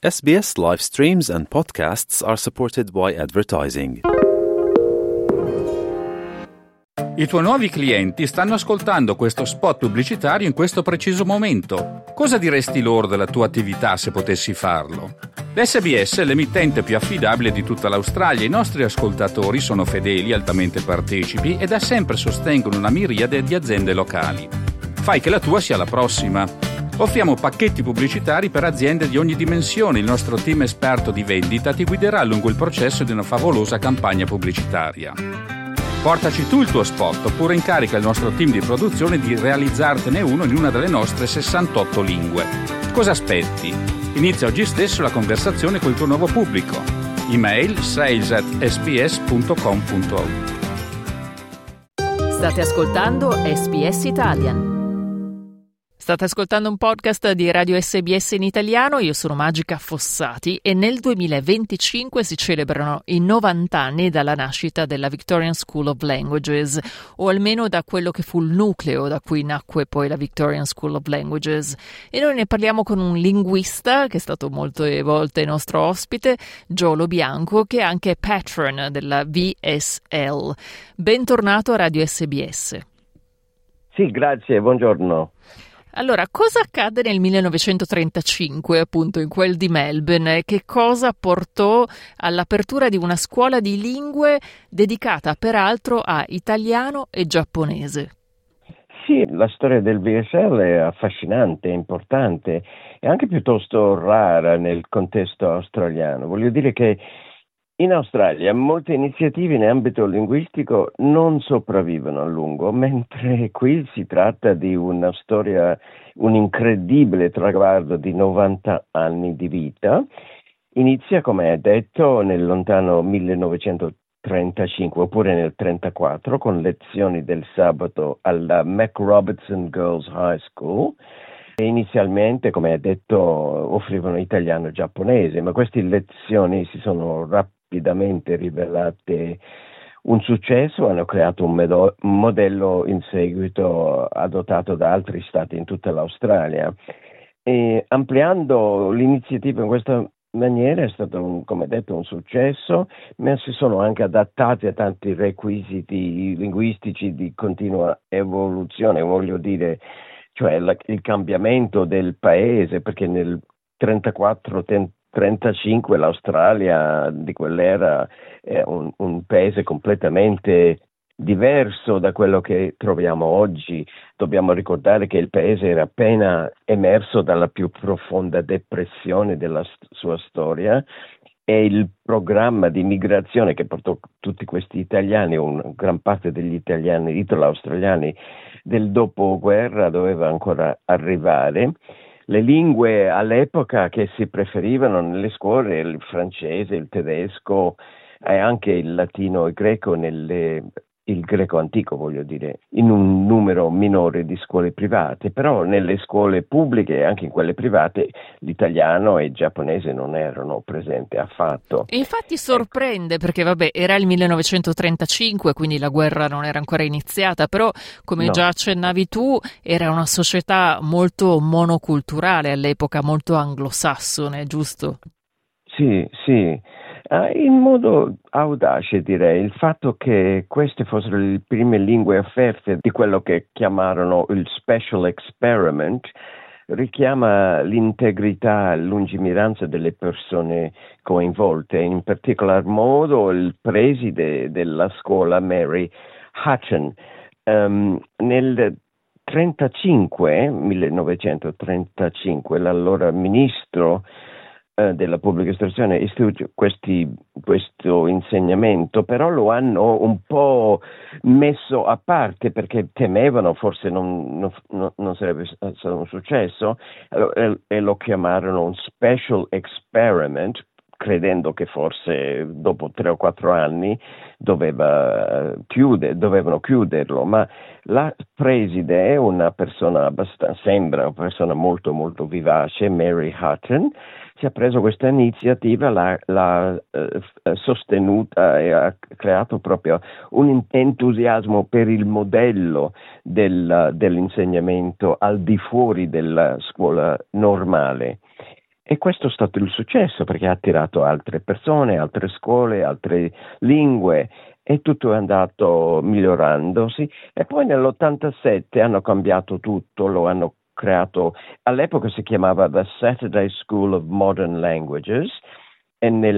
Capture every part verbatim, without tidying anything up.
S B S live streams and podcasts are supported by advertising. I tuoi nuovi clienti stanno ascoltando questo spot pubblicitario in questo preciso momento. Cosa diresti loro della tua attività se potessi farlo? L'S B S è l'emittente più affidabile di tutta l'Australia. I nostri ascoltatori sono fedeli, altamente partecipi e da sempre sostengono una miriade di aziende locali. Fai che la tua sia la prossima. Offriamo pacchetti pubblicitari per aziende di ogni dimensione. Il nostro team esperto di vendita ti guiderà lungo il processo di una favolosa campagna pubblicitaria. Portaci tu il tuo spot oppure incarica il nostro team di produzione di realizzartene uno in una delle nostre sessantotto lingue. Cosa aspetti? Inizia oggi stesso la conversazione col tuo nuovo pubblico. Email sales at s b s punto com punto a u. State ascoltando S B S Italian. State ascoltando un podcast di Radio S B S in italiano, io sono Magica Fossati e nel duemilaventicinque si celebrano i novanta anni dalla nascita della Victorian School of Languages, o almeno da quello che fu il nucleo da cui nacque poi la Victorian School of Languages. E noi ne parliamo con un linguista che è stato molte volte nostro ospite, Giolo Bianco, che è anche patron della V S L. Bentornato a Radio S B S. Sì, grazie, buongiorno. Allora, cosa accadde nel millenovecentotrentacinque, appunto, in quel di Melbourne? Che cosa portò all'apertura di una scuola di lingue dedicata peraltro a italiano e giapponese? Sì, la storia del V S L è affascinante, importante e anche piuttosto rara nel contesto australiano. Voglio dire che in Australia molte iniziative in ambito linguistico non sopravvivono a lungo, mentre qui si tratta di una storia, un incredibile traguardo di novanta anni di vita. Inizia, come hai detto, nel lontano millenovecentotrentacinque oppure nel trentaquattro con lezioni del sabato alla Mac Robertson Girls High School. E inizialmente, come hai detto, offrivano italiano e giapponese, ma queste lezioni si sono rapidamente rapidamente rivelate un successo, hanno creato un, medo- un modello in seguito adottato da altri stati in tutta l'Australia. E ampliando l'iniziativa in questa maniera è stato, un, come detto, un successo, ma si sono anche adattati a tanti requisiti linguistici di continua evoluzione, voglio dire, cioè la, il cambiamento del paese, perché nel trentaquattro trentacinque l'Australia di quell'era è un, un paese completamente diverso da quello che troviamo oggi. Dobbiamo ricordare che il paese era appena emerso dalla più profonda depressione della st- sua storia e il programma di migrazione che portò tutti questi italiani, o una gran parte degli italiani italo-australiani del dopoguerra doveva ancora arrivare. Le lingue all'epoca che si preferivano nelle scuole, il francese, il tedesco e anche il latino e il greco, nelle, il greco antico voglio dire, in un numero minore di scuole private, però nelle scuole pubbliche e anche in quelle private l'italiano e il giapponese non erano presenti affatto. Infatti sorprende perché vabbè era il millenovecentotrentacinque, quindi la guerra non era ancora iniziata, però come No. già accennavi tu era una società molto monoculturale all'epoca, molto anglosassone, giusto? Sì, sì. Uh, in modo audace direi il fatto che queste fossero le prime lingue offerte di quello che chiamarono il special experiment richiama l'integrità e lungimiranza delle persone coinvolte, in particolar modo il preside della scuola Mary Hutton. Um, nel trentacinque, millenovecentotrentacinque l'allora ministro della pubblica istruzione istituì questi, questo insegnamento, però lo hanno un po' messo a parte perché temevano forse non, non, non sarebbe stato un successo e, e lo chiamarono un special experiment, credendo che forse dopo tre o quattro anni doveva chiudere, dovevano chiuderlo, ma la preside è una persona abbastanza, sembra una persona molto molto vivace, Mary Hutton, si è preso questa iniziativa, l'ha, l'ha eh, sostenuta e ha creato proprio un entusiasmo per il modello del, dell'insegnamento al di fuori della scuola normale. E questo è stato il successo perché ha attirato altre persone, altre scuole, altre lingue e tutto è andato migliorandosi. E poi nell'ottantasette hanno cambiato tutto, lo hanno creato, all'epoca si chiamava The Saturday School of Modern Languages e nel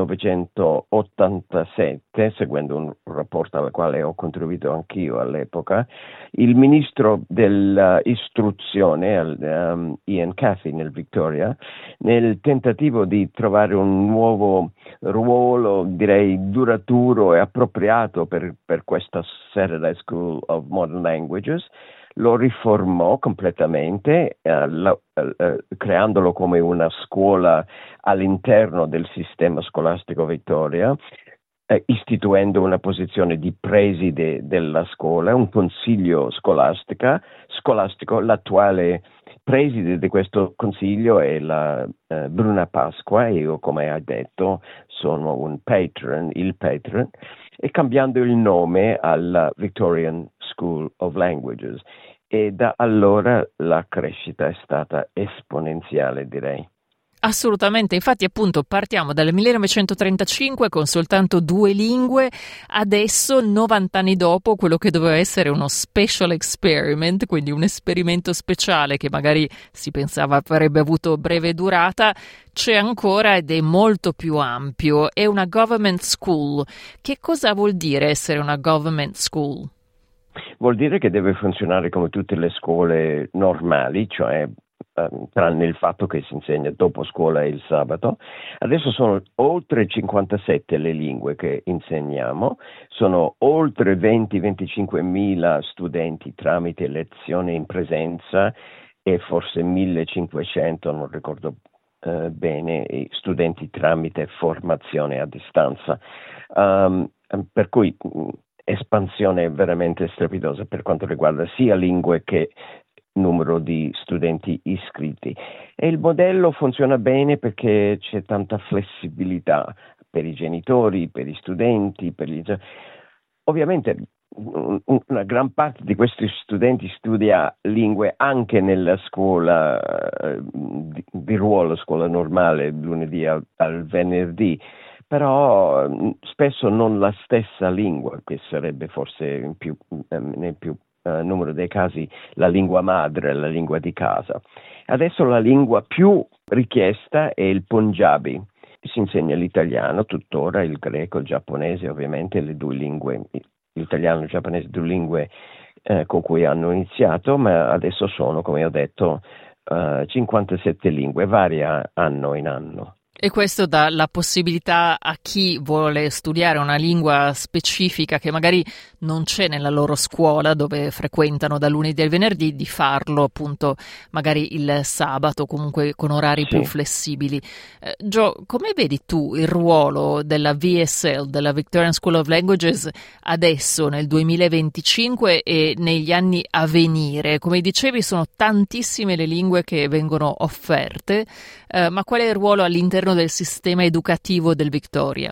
millenovecentottantasette, seguendo un rapporto al quale ho contribuito anch'io all'epoca, il ministro dell'istruzione, um, Ian Cathy nel Victoria, nel tentativo di trovare un nuovo ruolo, direi duraturo e appropriato per, per questa Saturday School of Modern Languages, lo riformò completamente, eh, la, eh, creandolo come una scuola all'interno del sistema scolastico Victoria, eh, istituendo una posizione di preside della scuola, un consiglio scolastica, scolastico. L'attuale preside di questo consiglio è la eh, Bruna Pasqua e io, come hai detto, sono un patron, il patron, e cambiando il nome alla Victorian School of Languages. E da allora la crescita è stata esponenziale, direi. Assolutamente, infatti appunto partiamo dal millenovecentotrentacinque con soltanto due lingue, adesso novanta anni dopo quello che doveva essere uno special experiment, quindi un esperimento speciale che magari si pensava avrebbe avuto breve durata, c'è ancora ed è molto più ampio, è una government school. Che cosa vuol dire essere una government school? Vuol dire che deve funzionare come tutte le scuole normali, cioè tranne il fatto che si insegna dopo scuola e il sabato. Adesso sono oltre cinquantasette le lingue che insegniamo, sono oltre venti venticinque mila studenti tramite lezione in presenza e forse millecinquecento, non ricordo eh, bene, studenti tramite formazione a distanza. Um, per cui espansione veramente strepitosa per quanto riguarda sia lingue che numero di studenti iscritti. E il modello funziona bene perché c'è tanta flessibilità per i genitori, per gli studenti, per gli... Ovviamente una gran parte di questi studenti studia lingue anche nella scuola di, di ruolo, scuola normale, lunedì al, al venerdì, però spesso non la stessa lingua, che sarebbe forse in più, nel più Uh, numero dei casi la lingua madre, la lingua di casa. Adesso la lingua più richiesta è il Punjabi. Si insegna l'italiano tuttora, il greco, il giapponese, ovviamente le due lingue, l'italiano e il giapponese, due lingue eh, con cui hanno iniziato, ma adesso sono, come ho detto, uh, cinquantasette lingue, varia anno in anno. E questo dà la possibilità a chi vuole studiare una lingua specifica che magari non c'è nella loro scuola dove frequentano da lunedì al venerdì di farlo appunto magari il sabato, comunque con orari sì. più flessibili. Eh, Gio, come vedi tu il ruolo della V S L, della Victorian School of Languages adesso nel duemilaventicinque e negli anni a venire? Come dicevi sono tantissime le lingue che vengono offerte, eh, ma qual è il ruolo all'interno del sistema educativo del Victoria?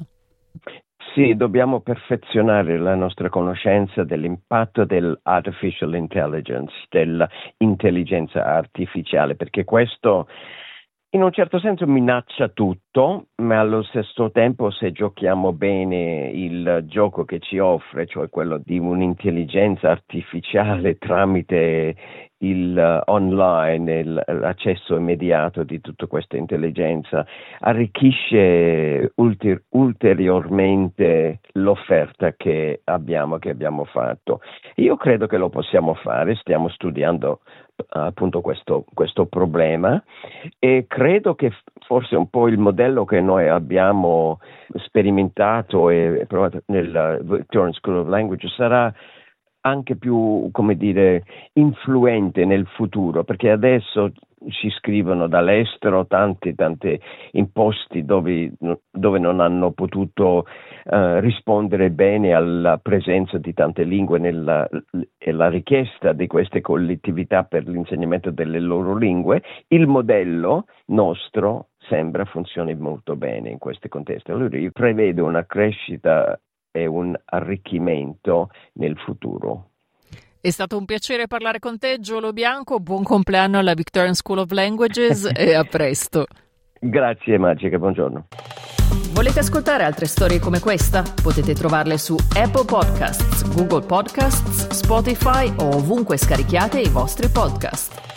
Sì, dobbiamo perfezionare la nostra conoscenza dell'impatto dell'artificial intelligence, dell'intelligenza artificiale, perché questo in un certo senso minaccia tutto, ma allo stesso tempo se giochiamo bene il gioco che ci offre, cioè quello di un'intelligenza artificiale tramite il uh, online, il, l'accesso immediato di tutta questa intelligenza, arricchisce ulter- ulteriormente l'offerta che abbiamo, che abbiamo fatto. Io credo che lo possiamo fare, stiamo studiando appunto questo, questo problema e credo che forse un po' il modello che noi abbiamo sperimentato e provato nella Victorian School of Language sarà anche più, come dire, influente nel futuro, perché adesso ci scrivono dall'estero tanti tanti imposti dove, dove non hanno potuto uh, rispondere bene alla presenza di tante lingue nella, e la richiesta di queste collettività per l'insegnamento delle loro lingue. Il modello nostro sembra funzioni molto bene in questi contesti. Allora io prevedo una crescita e un arricchimento nel futuro. È stato un piacere parlare con te, Gio Lo Bianco. Buon compleanno alla Victorian School of Languages e a presto. Grazie Magica, buongiorno. Volete ascoltare altre storie come questa? Potete trovarle su Apple Podcasts, Google Podcasts, Spotify o ovunque scarichiate i vostri podcast.